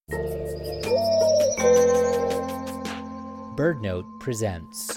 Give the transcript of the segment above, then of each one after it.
BirdNote presents.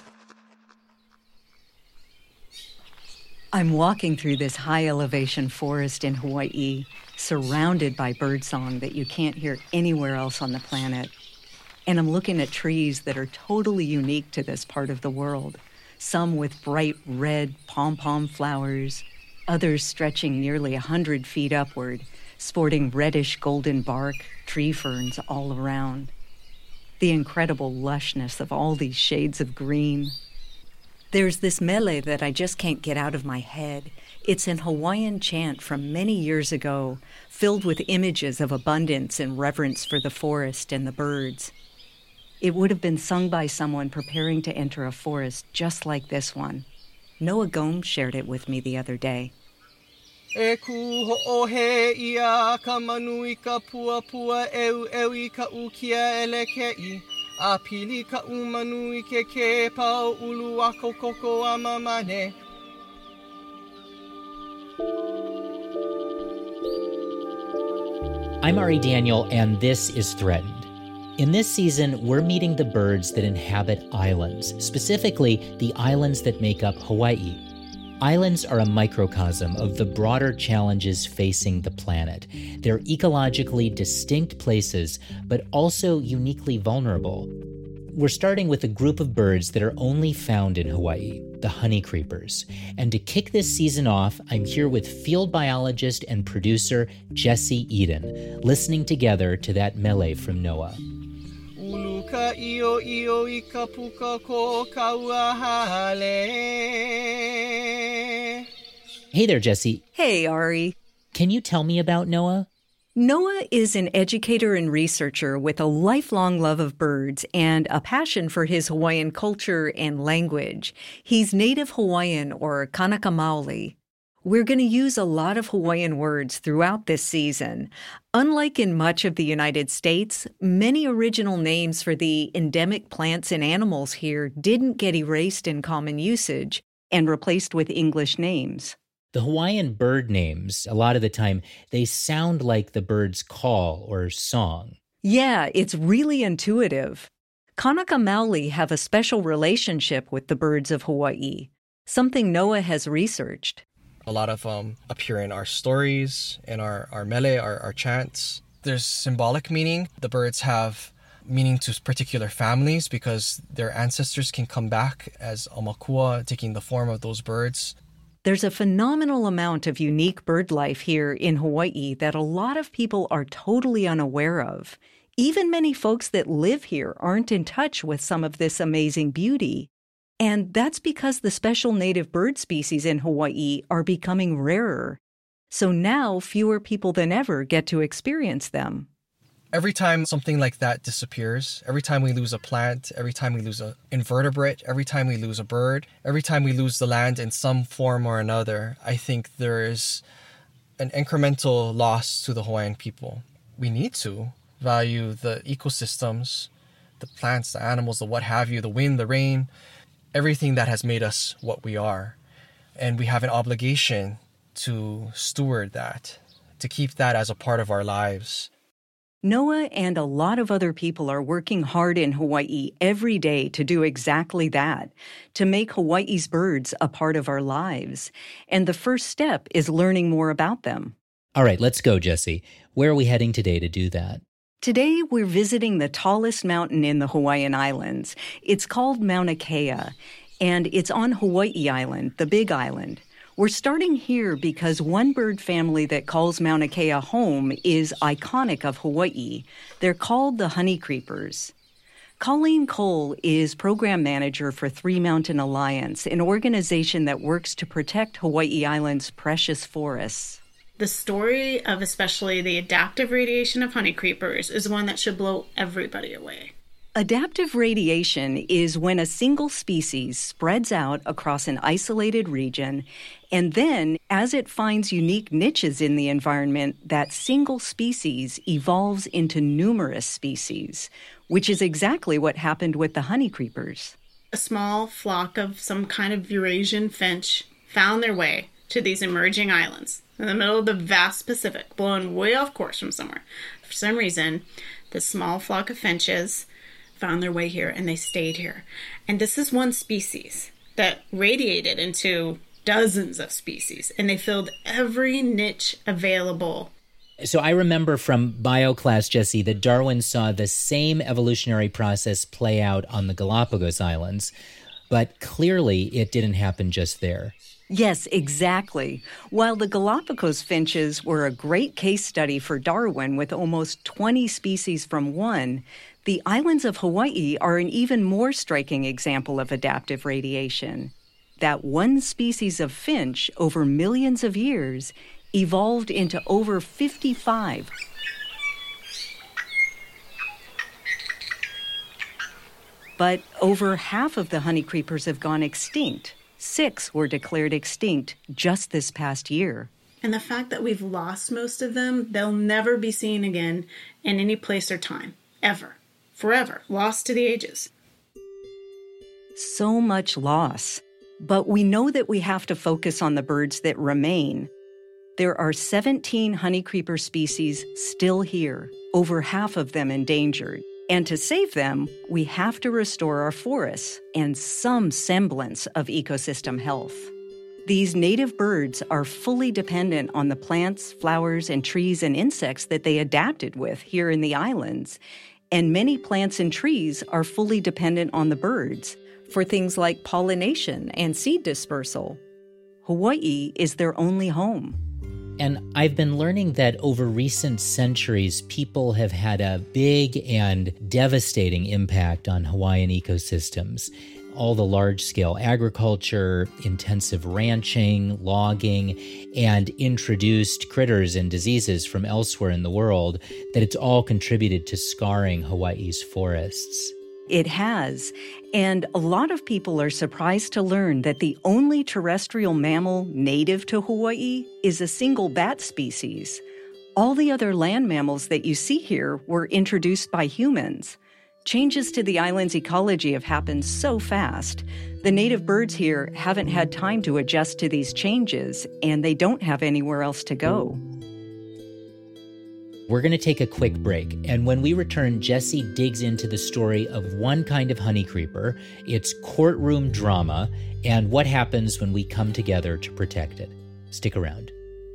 I'm walking through this high-elevation forest in Hawaii, surrounded by birdsong that you can't hear anywhere else on the planet. And I'm looking at trees that are totally unique to this part of the world, some with bright red pom-pom flowers, others stretching nearly 100 feet upward, sporting reddish golden bark, tree ferns all around. The incredible lushness of all these shades of green. There's this mele that I just can't get out of my head. It's an Hawaiian chant from many years ago, filled with images of abundance and reverence for the forest and the birds. It would have been sung by someone preparing to enter a forest just like this one. Noah Gomes shared it with me the other day. E ku ho'ohe ia ka manu I ka puapua eu I ka ukia elekei. A pili ka umanu I ke pau ulu a kokoko a mamane. I'm Ari Daniel, and this is Threatened. In this season, we're meeting the birds that inhabit islands, specifically the islands that make up Hawaii. Islands are a microcosm of the broader challenges facing the planet. They're ecologically distinct places, but also uniquely vulnerable. We're starting with a group of birds that are only found in Hawaii, the honeycreepers. And to kick this season off, I'm here with field biologist and producer Jesse Eden, listening together to that mele from Noah. Ulu ka io I ka puka ko kaua hale. Hey there, Jesse. Hey, Ari. Can you tell me about Noah? Noah is an educator and researcher with a lifelong love of birds and a passion for his Hawaiian culture and language. He's native Hawaiian, or Kanaka Maoli. We're going to use a lot of Hawaiian words throughout this season. Unlike in much of the United States, many original names for the endemic plants and animals here didn't get erased in common usage and replaced with English names. The Hawaiian bird names, a lot of the time, they sound like the bird's call or song. Yeah, it's really intuitive. Kanaka Maoli have a special relationship with the birds of Hawaii, something Noah has researched. A lot of appear in our stories, in our mele, our chants. There's symbolic meaning. The birds have meaning to particular families because their ancestors can come back as a makua, taking the form of those birds. There's a phenomenal amount of unique bird life here in Hawaii that a lot of people are totally unaware of. Even many folks that live here aren't in touch with some of this amazing beauty. And that's because the special native bird species in Hawaii are becoming rarer. So now fewer people than ever get to experience them. Every time something like that disappears, every time we lose a plant, every time we lose an invertebrate, every time we lose a bird, every time we lose the land in some form or another, I think there is an incremental loss to the Hawaiian people. We need to value the ecosystems, the plants, the animals, the what have you, the wind, the rain, everything that has made us what we are. And we have an obligation to steward that, to keep that as a part of our lives. Noah and a lot of other people are working hard in Hawaii every day to do exactly that, to make Hawaii's birds a part of our lives. And the first step is learning more about them. All right, let's go, Jesse. Where are we heading today to do that? Today, we're visiting the tallest mountain in the Hawaiian Islands. It's called Mauna Kea, and it's on Hawaii Island, the Big Island. We're starting here because one bird family that calls Mauna Kea home is iconic of Hawaii. They're called the honeycreepers. Colleen Cole is program manager for Three Mountain Alliance, an organization that works to protect Hawaii Island's precious forests. The story of especially the adaptive radiation of honeycreepers is one that should blow everybody away. Adaptive radiation is when a single species spreads out across an isolated region, and then, as it finds unique niches in the environment, that single species evolves into numerous species, which is exactly what happened with the honeycreepers. A small flock of some kind of Eurasian finch found their way to these emerging islands in the middle of the vast Pacific, blown way off course from somewhere. For some reason, this small flock of finches found their way here, and they stayed here. And this is one species that radiated into dozens of species, and they filled every niche available. So I remember from bio class, Jesse, that Darwin saw the same evolutionary process play out on the Galapagos Islands, but clearly it didn't happen just there. Yes, exactly. While the Galapagos finches were a great case study for Darwin with almost 20 species from one, the islands of Hawaii are an even more striking example of adaptive radiation. That one species of finch over millions of years evolved into over 55. But over half of the honeycreepers have gone extinct. 6 were declared extinct just this past year. And the fact that we've lost most of them, they'll never be seen again in any place or time, ever, forever, lost to the ages. So much loss. But we know that we have to focus on the birds that remain. There are 17 honeycreeper species still here, over half of them endangered. And to save them, we have to restore our forests and some semblance of ecosystem health. These native birds are fully dependent on the plants, flowers, and trees and insects that they adapted with here in the islands. And many plants and trees are fully dependent on the birds for things like pollination and seed dispersal. Hawaii is their only home. And I've been learning that over recent centuries, people have had a big and devastating impact on Hawaiian ecosystems. All the large-scale agriculture, intensive ranching, logging, and introduced critters and diseases from elsewhere in the world, that it's all contributed to scarring Hawaii's forests. It has. And a lot of people are surprised to learn that the only terrestrial mammal native to Hawaii is a single bat species. All the other land mammals that you see here were introduced by humans. Changes to the island's ecology have happened so fast. The native birds here haven't had time to adjust to these changes, and they don't have anywhere else to go. We're going to take a quick break, and when we return, Jesse digs into the story of one kind of honeycreeper, its courtroom drama, and what happens when we come together to protect it. Stick around.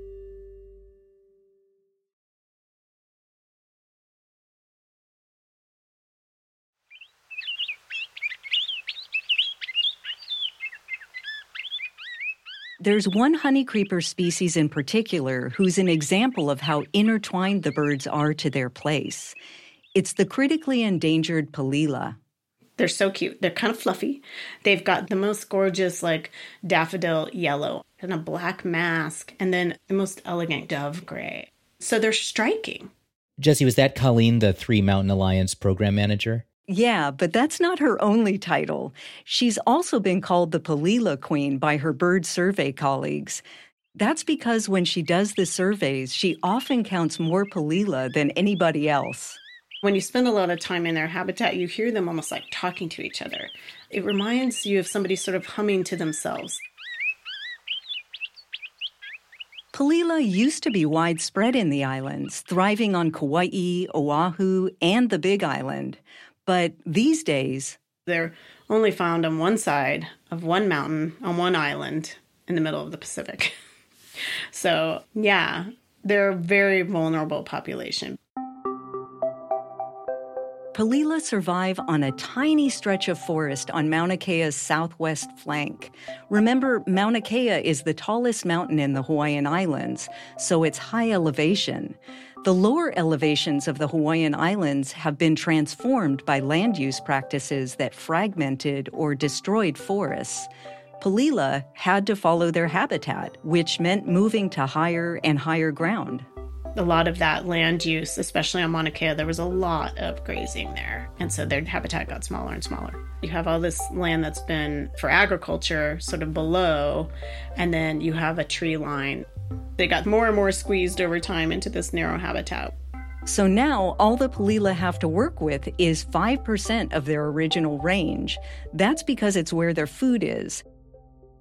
There's one honeycreeper species in particular who's an example of how intertwined the birds are to their place. It's the critically endangered Palila. They're so cute. They're kind of fluffy. They've got the most gorgeous, daffodil yellow and a black mask, and then the most elegant dove gray. So they're striking. Jesse, was that Colleen, the Three Mountain Alliance program manager? Yeah, but that's not her only title. She's also been called the Palila Queen by her bird survey colleagues. That's because when she does the surveys, she often counts more Palila than anybody else. When you spend a lot of time in their habitat, you hear them almost like talking to each other. It reminds you of somebody sort of humming to themselves. Palila used to be widespread in the islands, thriving on Kauai, Oahu, and the Big Island. But these days, they're only found on one side of one mountain on one island in the middle of the Pacific. So, yeah, they're a very vulnerable population. Palila survive on a tiny stretch of forest on Mauna Kea's southwest flank. Remember, Mauna Kea is the tallest mountain in the Hawaiian Islands, so it's high elevation. The lower elevations of the Hawaiian Islands have been transformed by land use practices that fragmented or destroyed forests. Palila had to follow their habitat, which meant moving to higher and higher ground. A lot of that land use, especially on Mauna Kea, there was a lot of grazing there. And so their habitat got smaller and smaller. You have all this land that's been for agriculture sort of below, and then you have a tree line. They got more and more squeezed over time into this narrow habitat. So now all the Palila have to work with is 5% of their original range. That's because it's where their food is.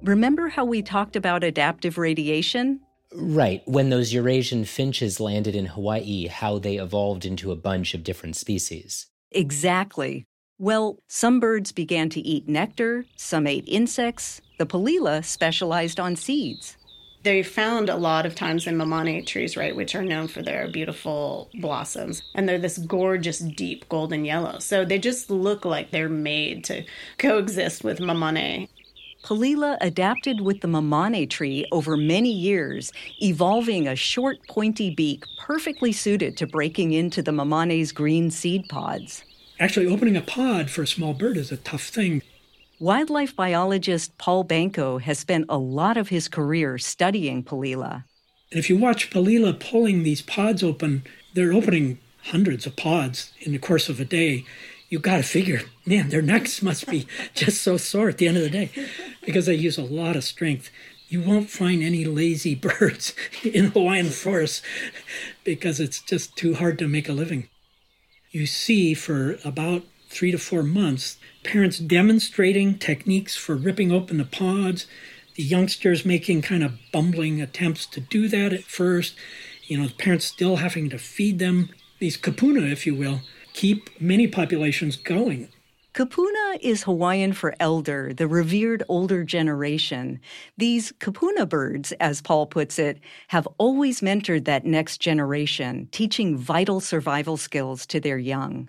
Remember how we talked about adaptive radiation? Right, when those Eurasian finches landed in Hawaii, how they evolved into a bunch of different species. Exactly. Well, some birds began to eat nectar, some ate insects. The Palila specialized on seeds. They're found a lot of times in mamane trees, right, which are known for their beautiful blossoms. And they're this gorgeous, deep golden yellow. So they just look like they're made to coexist with mamane. Palila adapted with the mamane tree over many years, evolving a short, pointy beak perfectly suited to breaking into the mamane's green seed pods. Actually, opening a pod for a small bird is a tough thing. Wildlife biologist Paul Banco has spent a lot of his career studying Palila. And if you watch Palila pulling these pods open, they're opening hundreds of pods in the course of a day. You've got to figure, man, their necks must be just so sore at the end of the day because they use a lot of strength. You won't find any lazy birds in Hawaiian forests because it's just too hard to make a living. You see for about 3 to 4 months, parents demonstrating techniques for ripping open the pods, the youngsters making kind of bumbling attempts to do that at first, the parents still having to feed them. These kupuna, if you will, keep many populations going. Kupuna is Hawaiian for elder, the revered older generation. These kupuna birds, as Paul puts it, have always mentored that next generation, teaching vital survival skills to their young.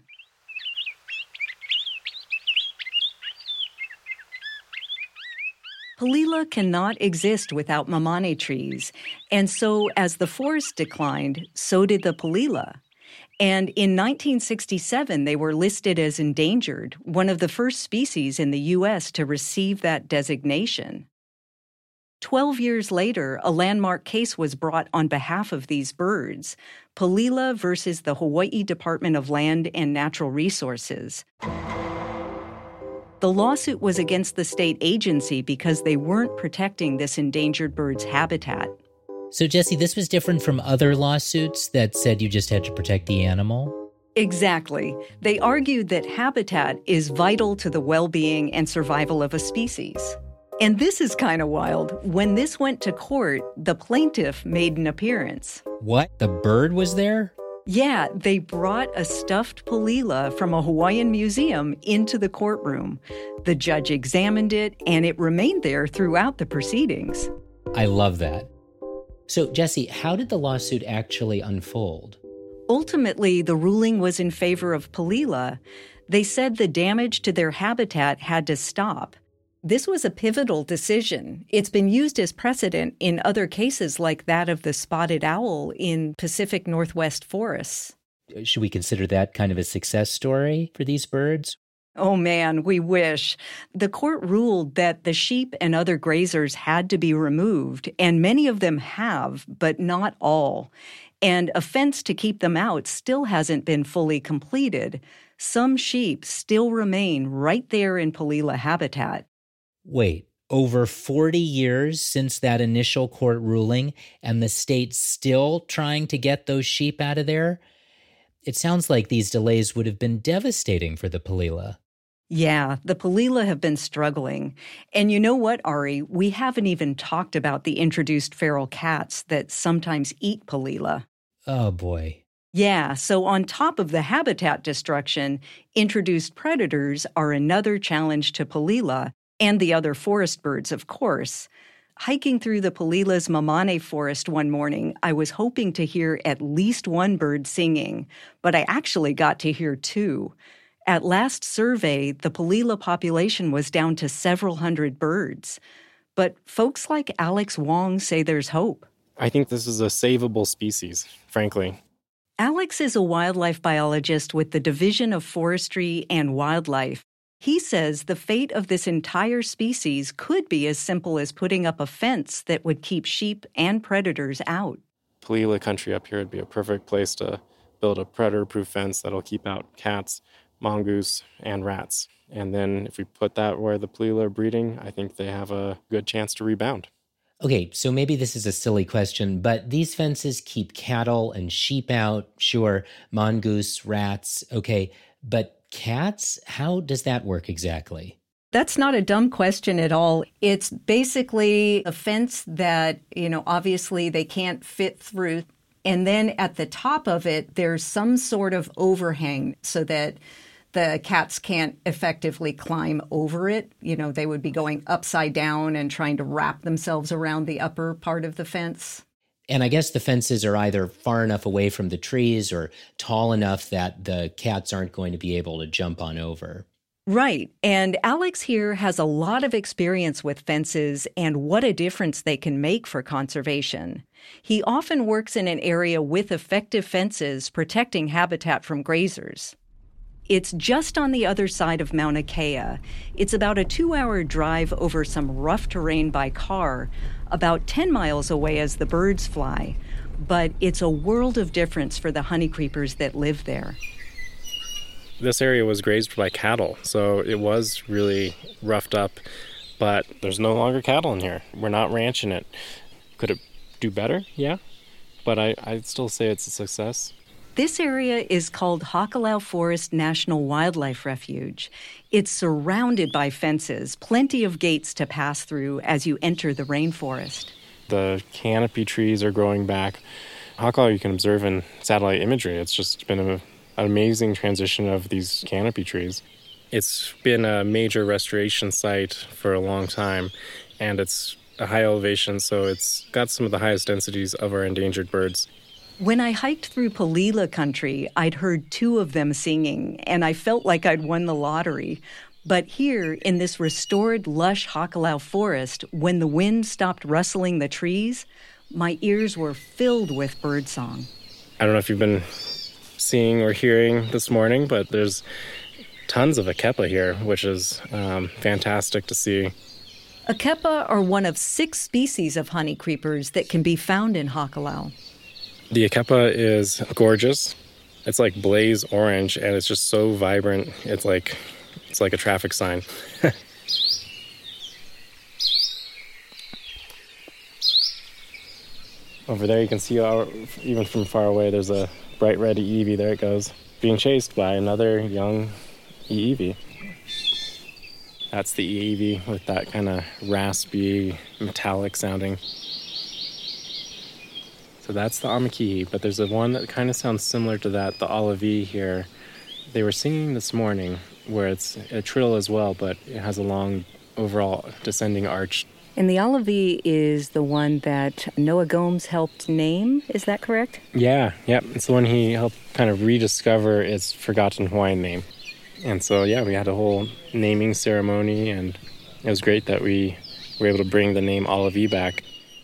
Palila cannot exist without mamane trees, and so as the forest declined, so did the Palila. And in 1967, they were listed as endangered, one of the first species in the U.S. to receive that designation. 12 years later, a landmark case was brought on behalf of these birds, Palila versus the Hawaii Department of Land and Natural Resources. The lawsuit was against the state agency because they weren't protecting this endangered bird's habitat. So, Jesse, this was different from other lawsuits that said you just had to protect the animal? Exactly. They argued that habitat is vital to the well-being and survival of a species. And this is kind of wild. When this went to court, the plaintiff made an appearance. What? The bird was there? Yeah, they brought a stuffed Palila from a Hawaiian museum into the courtroom. The judge examined it, and it remained there throughout the proceedings. I love that. So, Jesse, how did the lawsuit actually unfold? Ultimately, the ruling was in favor of Palila. They said the damage to their habitat had to stop. This was a pivotal decision. It's been used as precedent in other cases like that of the spotted owl in Pacific Northwest forests. Should we consider that kind of a success story for these birds? Oh man, we wish. The court ruled that the sheep and other grazers had to be removed, and many of them have, but not all. And a fence to keep them out still hasn't been fully completed. Some sheep still remain right there in Palila habitat. Wait, over 40 years since that initial court ruling, and the state's still trying to get those sheep out of there? It sounds like these delays would have been devastating for the Palila. Yeah, the Palila have been struggling. And you know what, Ari? We haven't even talked about the introduced feral cats that sometimes eat Palila. Oh, boy. Yeah, so on top of the habitat destruction, introduced predators are another challenge to Palila and the other forest birds, of course. Hiking through the Palila's Mamane forest one morning, I was hoping to hear at least one bird singing, but I actually got to hear two. At last survey, the Palila population was down to several hundred birds. But folks like Alex Wong say there's hope. I think this is a savable species, frankly. Alex is a wildlife biologist with the Division of Forestry and Wildlife. He says the fate of this entire species could be as simple as putting up a fence that would keep sheep and predators out. Palila country up here would be a perfect place to build a predator-proof fence that'll keep out cats, mongoose, and rats. And then if we put that where the Palila are breeding, I think they have a good chance to rebound. Okay, so maybe this is a silly question, but these fences keep cattle and sheep out, sure, mongoose, rats, okay, but cats, how does that work exactly? That's not a dumb question at all. It's basically a fence that, obviously they can't fit through. And then at the top of it, there's some sort of overhang so that the cats can't effectively climb over it. They would be going upside down and trying to wrap themselves around the upper part of the fence. And I guess the fences are either far enough away from the trees or tall enough that the cats aren't going to be able to jump on over. Right. And Alex here has a lot of experience with fences and what a difference they can make for conservation. He often works in an area with effective fences protecting habitat from grazers. It's just on the other side of Mauna Kea. It's about a 2-hour drive over some rough terrain by car, about 10 miles away as the birds fly. But it's a world of difference for the honeycreepers that live there. This area was grazed by cattle, so it was really roughed up, but there's no longer cattle in here. We're not ranching it. Could it do better? Yeah, but I'd still say it's a success. This area is called Hakalau Forest National Wildlife Refuge. It's surrounded by fences, plenty of gates to pass through as you enter the rainforest. The canopy trees are growing back. Hakalau you can observe in satellite imagery. It's just been an amazing transition of these canopy trees. It's been a major restoration site for a long time, and it's a high elevation, so it's got some of the highest densities of our endangered birds. When I hiked through Palila country, I'd heard 2 of them singing, and I felt like I'd won the lottery. But here, in this restored, lush Hakalau forest, when the wind stopped rustling the trees, my ears were filled with birdsong. I don't know if you've been seeing or hearing this morning, but there's tons of akepa here, which is fantastic to see. Akepa are one of 6 species of honeycreepers that can be found in Hakalau. The akepa is gorgeous. It's like blaze orange, and it's just so vibrant. It's like a traffic sign. Over there you can see, even from far away, there's a bright red Eevee. There it goes, being chased by another young Eevee. That's the Eevee with that kind of raspy, metallic sounding. So that's the Amakihi, but there's one that kind of sounds similar to that, the Alavi here. They were singing this morning, where it's a trill as well, but it has a long, overall descending arch. And the Alavi is the one that Noah Gomes helped name, is that correct? Yeah, it's the one he helped kind of rediscover its forgotten Hawaiian name. And so, we had a whole naming ceremony, and it was great that we were able to bring the name Alavi back.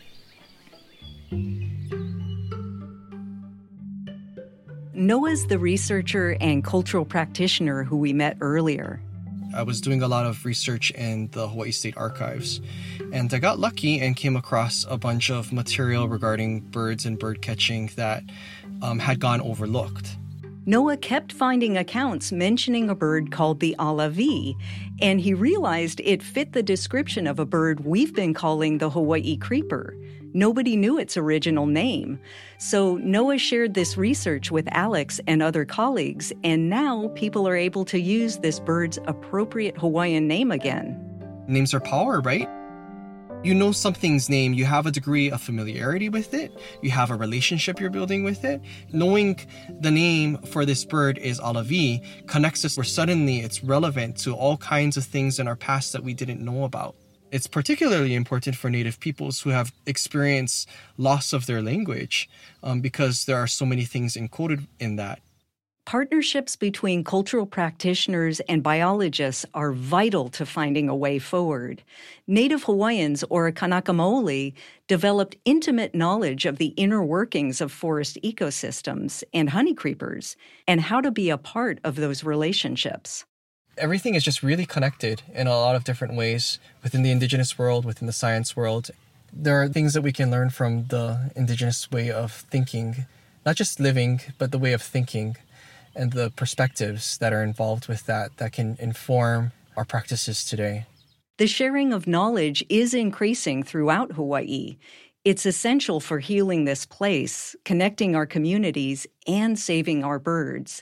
Noah's the researcher and cultural practitioner who we met earlier. I was doing a lot of research in the Hawaii State Archives, and I got lucky and came across a bunch of material regarding birds and bird catching that had gone overlooked. Noah kept finding accounts mentioning a bird called the alavi, and he realized it fit the description of a bird we've been calling the Hawaii creeper. Nobody knew its original name. So Noah shared this research with Alex and other colleagues, and now people are able to use this bird's appropriate Hawaiian name again. Names are power, right? You know something's name, you have a degree of familiarity with it, you have a relationship you're building with it. Knowing the name for this bird is Alavi connects us where suddenly it's relevant to all kinds of things in our past that we didn't know about. It's particularly important for Native peoples who have experienced loss of their language because there are so many things encoded in that. Partnerships between cultural practitioners and biologists are vital to finding a way forward. Native Hawaiians, or Kanaka Maoli, developed intimate knowledge of the inner workings of forest ecosystems and honeycreepers and how to be a part of those relationships. Everything is just really connected in a lot of different ways within the indigenous world, within the science world. There are things that we can learn from the indigenous way of thinking, not just living, but the way of thinking and the perspectives that are involved with that can inform our practices today. The sharing of knowledge is increasing throughout Hawaii. It's essential for healing this place, connecting our communities, and saving our birds.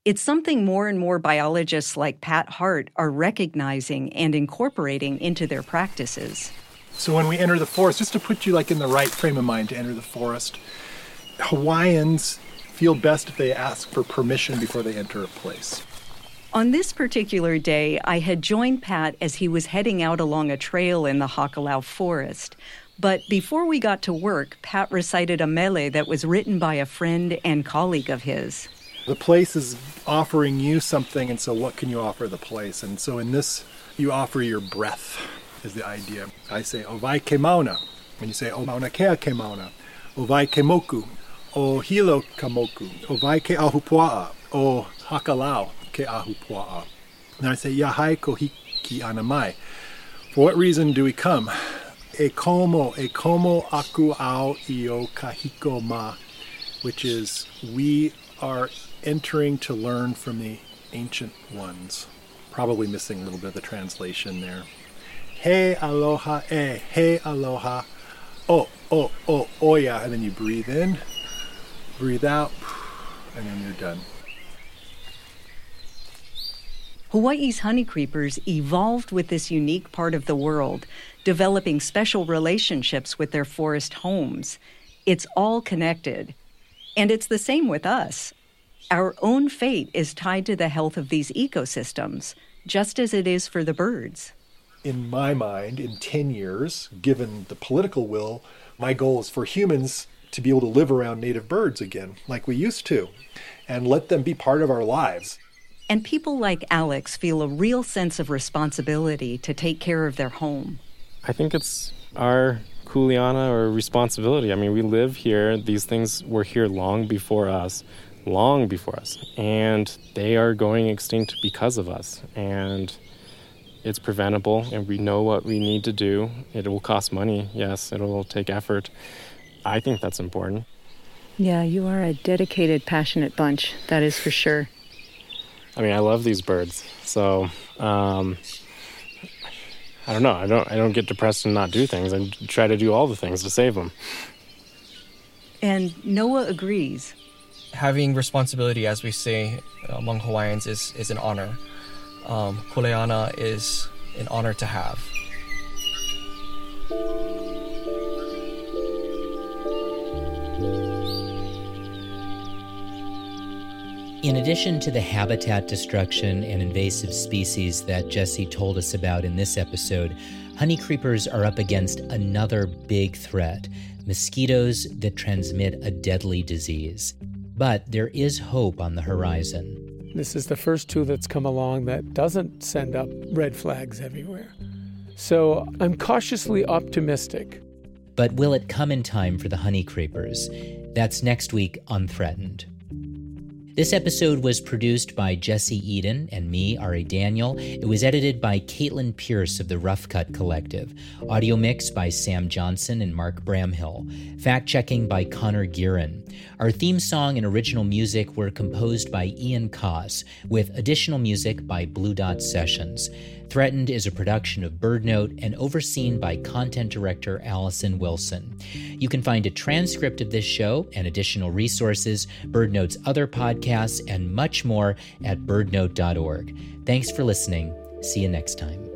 It's something more and more biologists like Pat Hart are recognizing and incorporating into their practices. So when we enter the forest, just to put you like in the right frame of mind to enter the forest, Hawaiians feel best if they ask for permission before they enter a place. On this particular day, I had joined Pat as he was heading out along a trail in the Hakalau forest. But before we got to work, Pat recited a mele that was written by a friend and colleague of his. The place is offering you something, and so what can you offer the place? And so in this, you offer your breath, is the idea. I say, Ovai ke mauna. When you say, O mauna kea ke mauna. Ovai ke moku. O hilo ka moku. Ovai ke ahupua'a. O hakalau ke ahupua'a. And I say, Yahai ko hiki ana mai. For what reason do we come? E komo aku au io kahiko ma. Which is, we are entering to learn from the ancient ones. Probably missing a little bit of the translation there. He aloha he aloha, oya. And then you breathe in, breathe out, and then you're done. Hawaii's honey creepers evolved with this unique part of the world, developing special relationships with their forest homes. It's all connected. And it's the same with us. Our own fate is tied to the health of these ecosystems, just as it is for the birds. In my mind, in 10 years, given the political will, my goal is for humans to be able to live around native birds again, like we used to, and let them be part of our lives. And people like Alex feel a real sense of responsibility to take care of their home. I think it's our kuleana or responsibility. I mean, we live here. These things were here long before us, and they are going extinct because of us. And it's preventable, and we know what we need to do. It will cost money, yes, it will take effort. I think that's important. Yeah, you are a dedicated, passionate bunch, that is for sure. I mean, I love these birds, so I don't know. I don't get depressed and not do things. I try to do all the things to save them. And Noah agrees. Having responsibility, as we say among Hawaiians, is an honor. Kuleana is an honor to have. In addition to the habitat destruction and invasive species that Jesse told us about in this episode, honey creepers are up against another big threat: mosquitoes that transmit a deadly disease. But there is hope on the horizon. This is the first tool that's come along that doesn't send up red flags everywhere. So I'm cautiously optimistic. But will it come in time for the honey creepers? That's next week on Threatened. This episode was produced by Jesse Eden and me, Ari Daniel. It was edited by Caitlin Pierce of the Rough Cut Collective. Audio mix by Sam Johnson and Mark Bramhill. Fact-checking by Connor Guerin. Our theme song and original music were composed by Ian Koss, with additional music by Blue Dot Sessions. Threatened is a production of BirdNote and overseen by content director Allison Wilson. You can find a transcript of this show and additional resources, BirdNote's other podcasts, and much more at birdnote.org. Thanks for listening. See you next time.